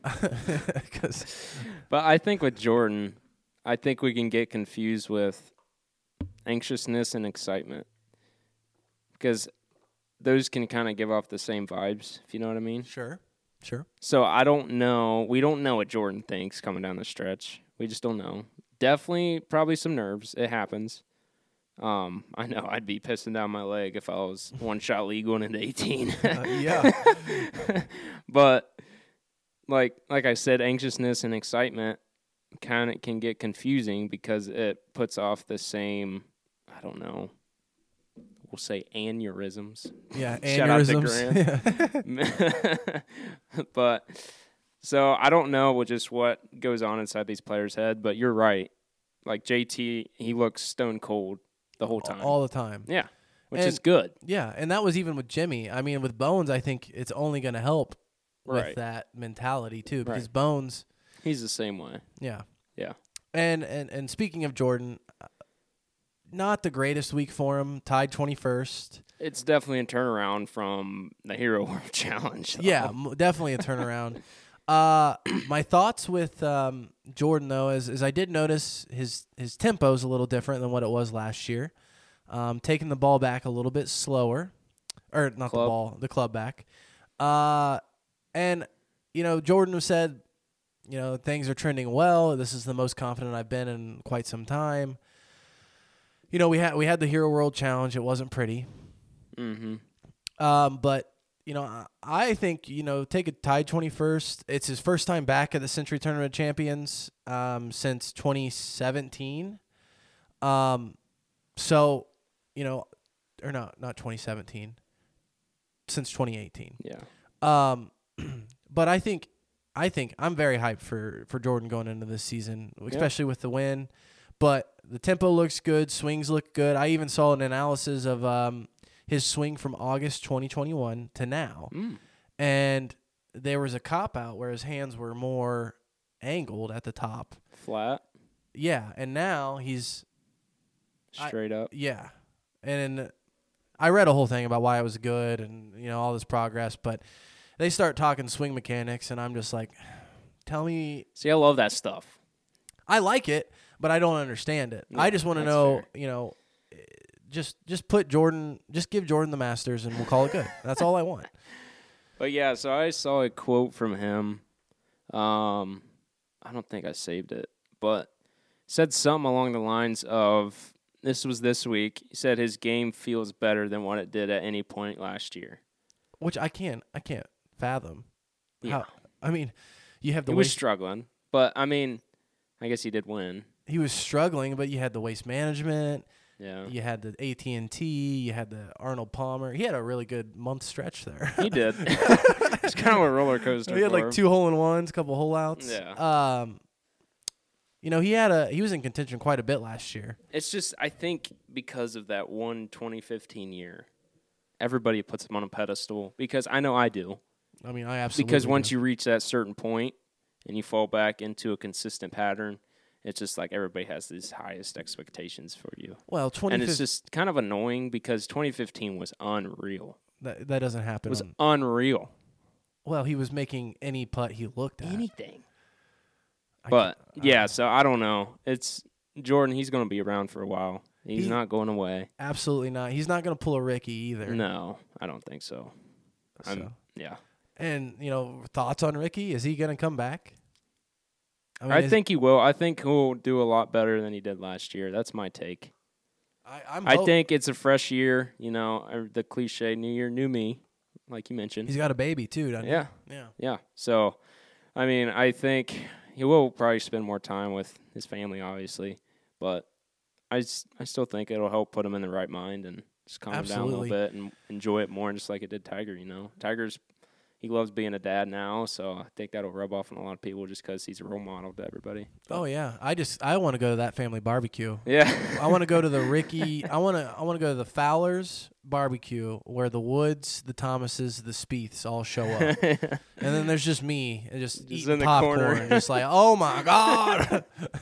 'Cause But I think with Jordan, I think we can get confused with anxiousness and excitement. because those can kind of give off the same vibes, if you know what I mean. Sure, sure. So I don't know. We don't know what Jordan thinks coming down the stretch. We just don't know. Definitely, probably some nerves. It happens. Um, I know I'd be pissing down my leg if I was one shot league going into eighteen. uh, yeah. But like like I said, anxiousness and excitement kind of can get confusing because it puts off the same, I don't know, we'll say aneurysms. Yeah, Shout out to aneurysms. Grant. But so I don't know what just what goes on inside these players' head, but you're right. Like J T, he looks stone cold the whole time. All the time. Yeah, which And- is good. Yeah, and that was even with Jimmy. I mean, with Bones, I think it's only going to help with Right. that mentality too, because Right. Bones, He's the same way. yeah, Yeah. and and and speaking of Jordan, uh, not the greatest week for him. Tied twenty-first. It's definitely a turnaround from the Hero World Challenge. though. Yeah, m- definitely a turnaround. uh, my thoughts with um, Jordan though is is I did notice his his tempo is a little different than what it was last year. Um, taking the ball back a little bit slower, or not Club. the ball, the club back. Uh, and you know, Jordan said, you know, things are trending well. This is the most confident I've been in quite some time. You know, we had we had the Hero World Challenge. It wasn't pretty. Mm-hmm. Um, but you know, I- I think you know, take a tied twenty-first. It's his first time back at the Century Tournament Champions um, since twenty seventeen. Um, so you know, or not not twenty seventeen, since twenty eighteen. Yeah. Um, but I think I think I'm very hyped for for Jordan going into this season, especially with the win. But the tempo looks good, swings look good. I even saw an analysis of um, his swing from August twenty twenty-one to now. Mm. And there was a cop out where his hands were more angled at the top. Flat. Yeah, and now he's Straight up. yeah. And I read a whole thing about why it was good and you know all this progress, but they start talking swing mechanics and I'm just like, tell me. See, I love that stuff. I like it, but I don't understand it. Yeah, I just want to that's know, fair. you know, eh, just just put Jordan, just give Jordan the Masters and we'll call it good. That's all I want. But yeah, so I saw a quote from him. Um, I don't think I saved it, but said something along the lines of, this was this week. He said his game feels better than what it did at any point last year. Which I can't, I can't fathom. Yeah. How, I mean, you have the He was waste, struggling, but I mean, I guess he did win. he was struggling, but you had the waste management. Yeah. You had the A T and T. You had the Arnold Palmer. He had a really good month stretch there. He did. It's kind of a roller coaster. He had for like him. two hole in ones, couple hole outs. Yeah. Um, you know, he had a he was in contention quite a bit last year. It's just, I think because of that one twenty fifteen year, everybody puts him on a pedestal, because I know I do. I mean, I absolutely Because once do. you reach that certain point and you fall back into a consistent pattern, it's just like everybody has these highest expectations for you. well, twenty And it's just kind of annoying because twenty fifteen was unreal. that that doesn't It happen. was on- unreal. well, he was making any putt he looked at. Anything. I But, can't- yeah, so I don't know. It's Jordan, he's going to be around for a while. He's He- not going away. absolutely not. He's not going to pull a Ricky either. No, I don't think so. I'm, So. yeah. And you know, thoughts on Ricky? Is he going to come back? mean, I is- think he will. I think he'll do a lot better than he did last year. That's my take. I, I'm I hope- think it's a fresh year, you know, uh, the cliche new year, new me, like you mentioned. he's got a baby too. Doesn't Yeah, he? Yeah. yeah. So, I mean, I think he will probably spend more time with his family, obviously, but I, s- I still think it'll help put him in the right mind and just calm him down a Absolutely. little bit and enjoy it more, just like it did Tiger, you know. Tiger's, he loves being a dad now, so I think that'll rub off on a lot of people just because he's a role model to everybody. Oh yeah. I just I want to go to that family barbecue. Yeah. I want to go to the Ricky. I want to. I want to go to the Fowlers barbecue where the Woods, the Thomases, the Spieths all show up, and then there's just me, and just, Just eating in the popcorn, corner. just like, oh my god.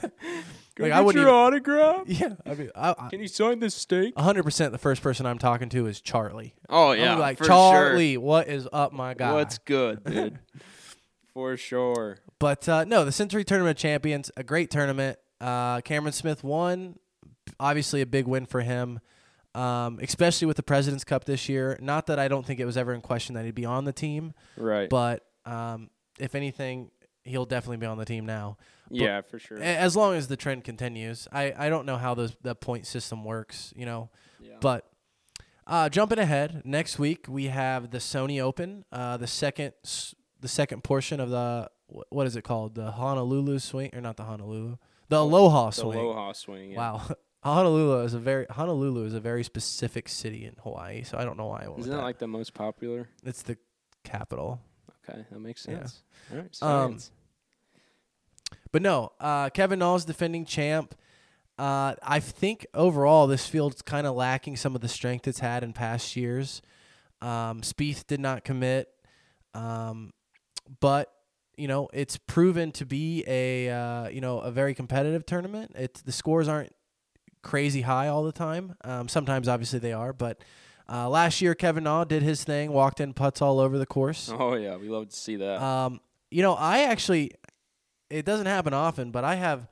Go Like, get I wouldn't your even- autograph. Yeah, I mean, I, I, Can you sign this steak? one hundred percent the first person I'm talking to is Charlie. Oh I'm yeah, gonna be like, for Charlie, what is up, my sure. guy? What's good, dude? For sure. But uh, no, the Century Tournament Champions, a great tournament. Uh, Cameron Smith won. Obviously, a big win for him. um, especially with the President's Cup this year. Not that I don't think it was ever in question that he'd be on the team, Right. but um, if anything, he'll definitely be on the team now. Yeah, for sure. A- As long as the trend continues. I, I don't know how those, the point system works, you know, Yeah. but uh, jumping ahead, next week we have the Sony Open, uh, the second s- the second portion of the, wh- what is it called? The Honolulu swing, or not the Honolulu, the Aloha the swing. Aloha swing. Yeah. Wow. Honolulu is a very Honolulu is a very specific city in Hawaii, so I don't know why I went Isn't with that that. like the most popular? It's the capital. Okay, that makes Yeah. sense. All right, Um, science. But no, uh, Kevin Na's defending champ. Uh, I think overall this field's kind of lacking some of the strength it's had in past years. Um, Spieth did not commit, um, but you know it's proven to be a uh, you know a very competitive tournament. It's the scores aren't crazy high all the time. Um, sometimes obviously they are, but uh, last year Kevin Na did his thing, walked in putts all over the course. Oh yeah, we love to see that. Um, you know, I actually, it doesn't happen often, but I have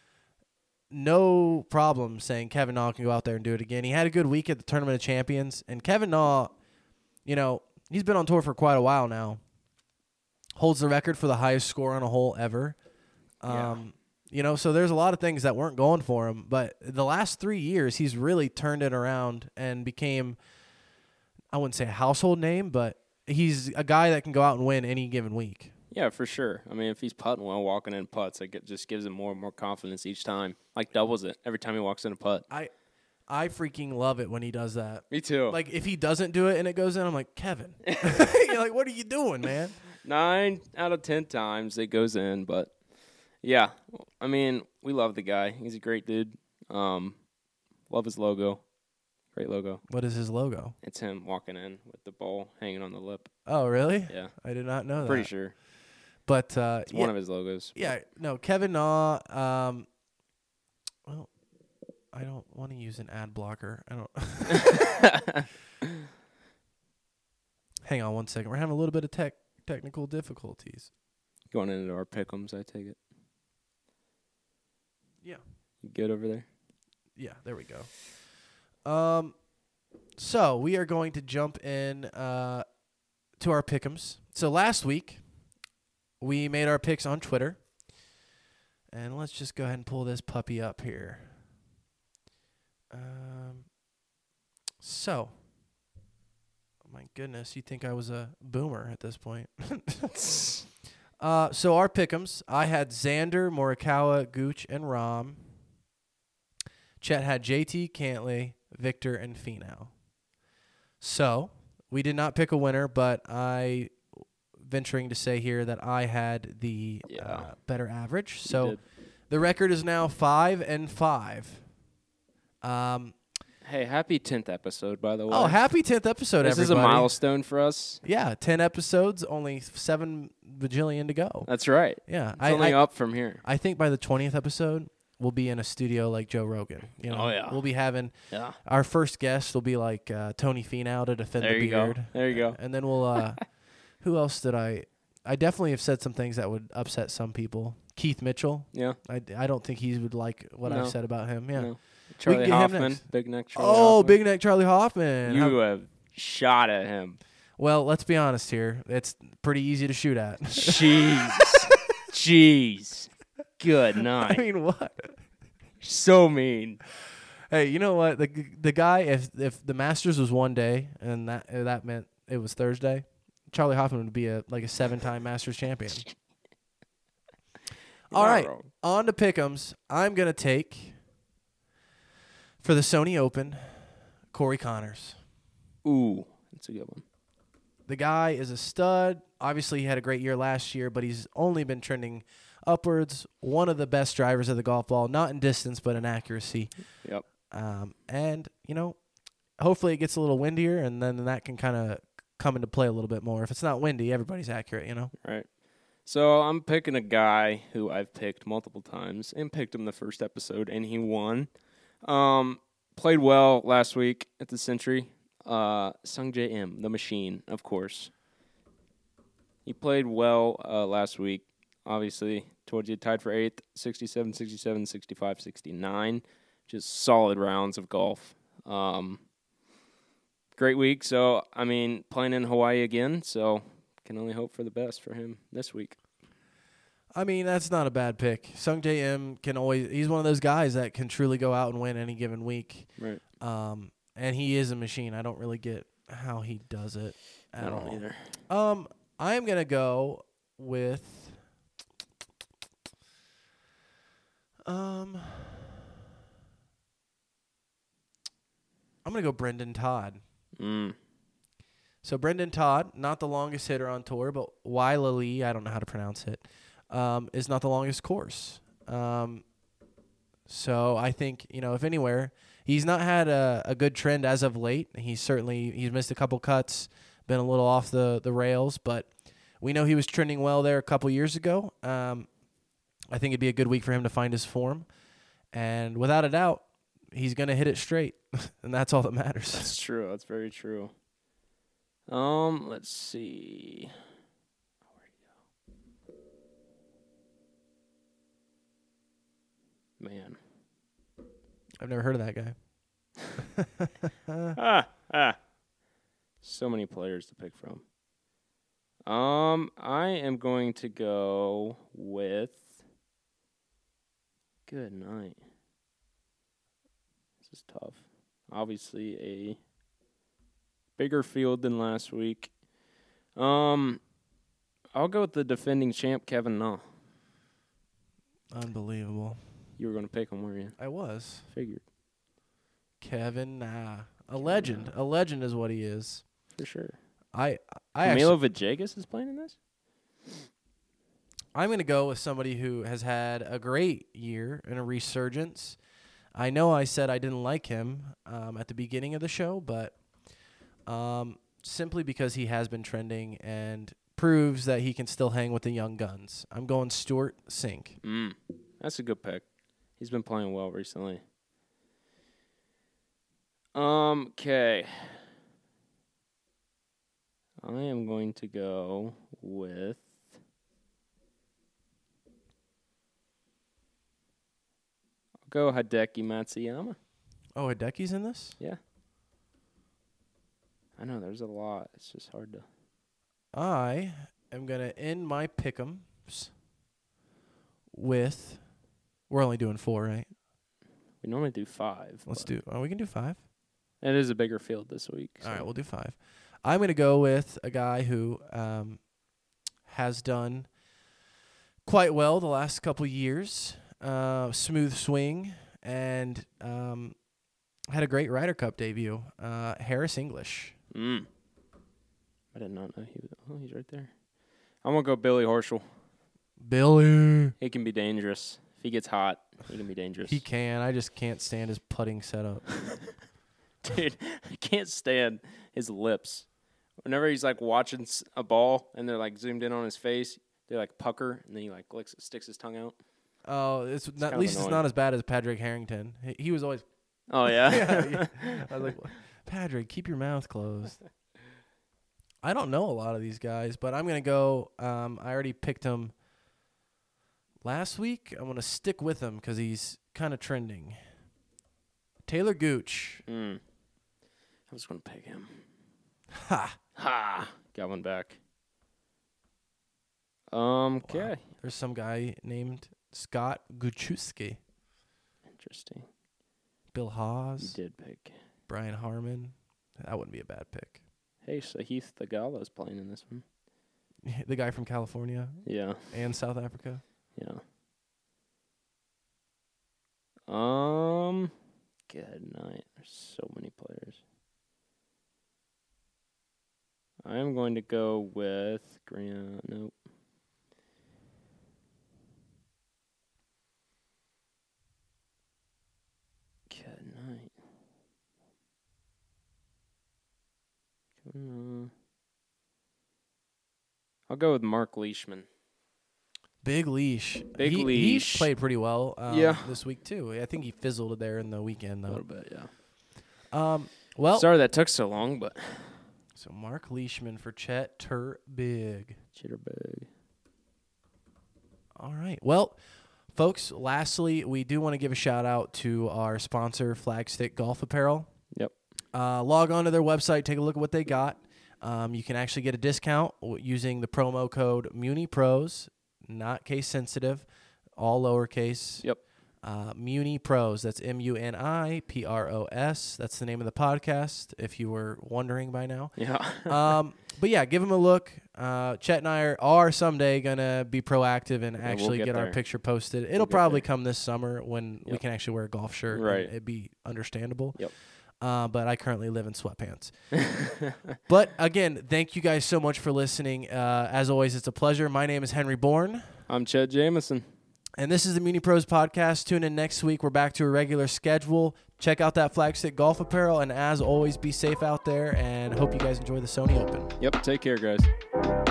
no problem saying Kevin Na can go out there and do it again. He had a good week at the Tournament of Champions, and Kevin Na, you know, he's been on tour for quite a while now. Holds the record for the highest score on a hole ever. Um, Yeah. You know, so there's a lot of things that weren't going for him, but the last three years he's really turned it around and became, I wouldn't say a household name, but he's a guy that can go out and win any given week. Yeah, for sure. I mean, if he's putting well, walking in putts, like it just gives him more and more confidence each time. Like doubles it every time he walks in a putt. I I freaking love it when he does that. Me too. Like if he doesn't do it and it goes in, I'm like, Kevin. You're like, what are you doing, man? Nine out of ten times it goes in, but yeah, I mean, we love the guy. He's a great dude. Um, love his logo. Great logo. What is his logo? It's him walking in with the ball hanging on the lip. Oh, really? Yeah, I did not know that. pretty sure. But uh, It's yeah, one of his logos. yeah, no, Kevin Na. Um, well, I don't want to use an ad blocker. I don't. Hang on one second. We're having a little bit of tech technical difficulties. Going into our pick'ems, I take it. Yeah. You good over there? Yeah, there we go. Um, so we are going to jump in uh, to our pick'ems. So last week we made our picks on Twitter, and let's just go ahead and pull this puppy up here. Um, so, my goodness, you think I was a boomer at this point? uh, so our pick'ems, I had Xander, Morikawa, Gooch, and Rahm. Chet had J T, Cantlay, Victor, and Finau. So we did not pick a winner, but I venturing to say here that I had the Yeah. uh, better average. You So did. the record is now five and five. Um, Hey, happy tenth episode, by the way. oh, happy tenth episode, This everybody. is a milestone for us. Yeah, ten episodes, only seven bajillion to go. That's right. Yeah, It's I, only I, up from here. I think by the twentieth episode, we'll be in a studio like Joe Rogan. You know, Oh, yeah. we'll be having Yeah. our first guest will be like uh, Tony Finau to defend There the you go. beard. There you go. And then we'll. Uh, who else did I? I definitely have said some things that would upset some people. Keith Mitchell. Yeah. I, I don't think he would like what No. I've said about him. Yeah. No. Charlie get him Hoffman. next. Big neck Charlie Oh, Hoffman. big neck Charlie Hoffman. You How- have shot at him. well, let's be honest here. It's pretty easy to shoot at. Jeez. Jeez. Good night. I mean, what? So mean. Hey, you know what? The the guy, if if the Masters was one day and that uh, that meant it was Thursday, Charlie Hoffman would be a like a seven time Masters champion. You're All not right, wrong. on to pick'ems. I'm gonna take for the Sony Open, Corey Connors. Ooh, that's a good one. The guy is a stud. Obviously, he had a great year last year, but he's only been trending upwards. One of the best drivers of the golf ball, not in distance, but in accuracy. Yep. Um, and, you know, hopefully it gets a little windier, and then that can kind of come into play a little bit more. If it's not windy, everybody's accurate, you know? Right. So I'm picking a guy who I've picked multiple times and picked him the first episode, and he won. Um, played well last week at the Century. Uh, Sung J M, the machine, of course. He played well uh, last week. Obviously, towards you tied for eighth, sixty-seven, sixty-seven, sixty-five, sixty-nine. Just solid rounds of golf. Um, great week. So, I mean, playing in Hawaii again, so can only hope for the best for him this week. I mean, that's not a bad pick. Sung J M can always, he's one of those guys that can truly go out and win any given week. Right. Um, and he is a machine. I don't really get how he does it at I don't all. either. Um, I am going to go with, um, I'm going to go Brendan Todd. Mm. So Brendan Todd, not the longest hitter on tour, but Wailea, I don't know how to pronounce it, um, is not the longest course. Um, so I think, you know, if anywhere, he's not had a, a good trend as of late. He's certainly, he's missed a couple cuts, been a little off the, the rails, but we know he was trending well there a couple years ago. Um, I think it'd be a good week for him to find his form. And without a doubt, he's going to hit it straight, and that's all that matters. That's true. That's very true. Um, let's see. Where'd he go? Man. I've never heard of that guy. ah, ah. So many players to pick from. Um, I am going to go with. Good night. This is tough. Obviously, a bigger field than last week. Um, I'll go with the defending champ, Kevin Na. Unbelievable. You were going to pick him, weren't you? I was. Figured. Kevin Na. A legend. A legend is what he is. For sure. I I Camilo actually, Villegas is playing in this? I'm going to go with somebody who has had a great year and a resurgence. I know I said I didn't like him um, at the beginning of the show, but um, simply because he has been trending and proves that he can still hang with the young guns. I'm going Stuart Sink. Mm, that's a good pick. He's been playing well recently. Um, okay. I am going to go with I'll go Hideki Matsuyama. Oh, Hideki's in this? Yeah. I know there's a lot. It's just hard to I am going to end my pick'ems with, we're only doing four, right? We normally do five. Let's do, oh, we can do five. It is a bigger field this week. All right, so. we'll do five. I'm going to go with a guy who um, has done quite well the last couple years. Uh, smooth swing and um, had a great Ryder Cup debut. Uh, Harris English. Mm. I did not know he was. Oh, he's right there. I'm going to go Billy Horschel. Billy. He can be dangerous. If he gets hot, he can be dangerous. He can. I just can't stand his putting setup. Dude, I can't stand his lips. Whenever he's like watching a ball and they're like zoomed in on his face, they like pucker and then he like licks, sticks his tongue out. Oh, it's, It's not, kind at of least it's annoying. not as bad as Patrick Harrington. He, he was always. Oh yeah. yeah, yeah. I was like, Patrick, keep your mouth closed. I don't know a lot of these guys, but I'm gonna go. Um, I already picked him last week. I'm gonna stick with him because he's kind of trending. Taylor Gooch. Mm. I was going to pick him. Ha. Ha! Got one back. Um. Okay. Wow. There's some guy named Scott Guchewski. Interesting. Bill You Haas. did pick. Brian Harmon. That wouldn't be a bad pick. Hey, so Heath Thagala's playing in this one. The guy from California Yeah. and South Africa. Yeah. Um. Good night. There's so many players. I am going to go with Grant. Nope. Good night. Come on. I'll go with Mark Leishman. Big Leash. Big he, Leash. He played pretty well um, Yeah. this week, too. I think he fizzled there in the weekend, A little though. bit, yeah. Um, well, Sorry that took so long, but so Mark Leishman for Chet Tur Big. Chitterbug. All right. Well, folks, lastly, we do want to give a shout out to our sponsor, Flagstick Golf Apparel. Yep. Uh, log on to their website, take a look at what they got. Um, you can actually get a discount w- using the promo code MuniPros, not case sensitive, all lowercase. Yep. Uh, Muni Pros. That's M U N I P R O S. That's the name of the podcast, if you were wondering by now. Yeah. um, but yeah, give them a look. Uh, Chet and I are, are someday going to be proactive and Yeah, actually we'll get, get our there. picture posted. It'll We'll get probably there. come this summer when we Yep. can actually wear a golf shirt. and Right. it'd be understandable. Yep. Uh, but I currently live in sweatpants. But again, thank you guys so much for listening. Uh, as always, it's a pleasure. My name is Henry Bourne. I'm Chet Jameson. And this is the Muni Pros podcast. Tune in next week. We're back to a regular schedule. Check out that Flagstick golf apparel. And as always, be safe out there and hope you guys enjoy the Sony Open. Yep. Take care, guys.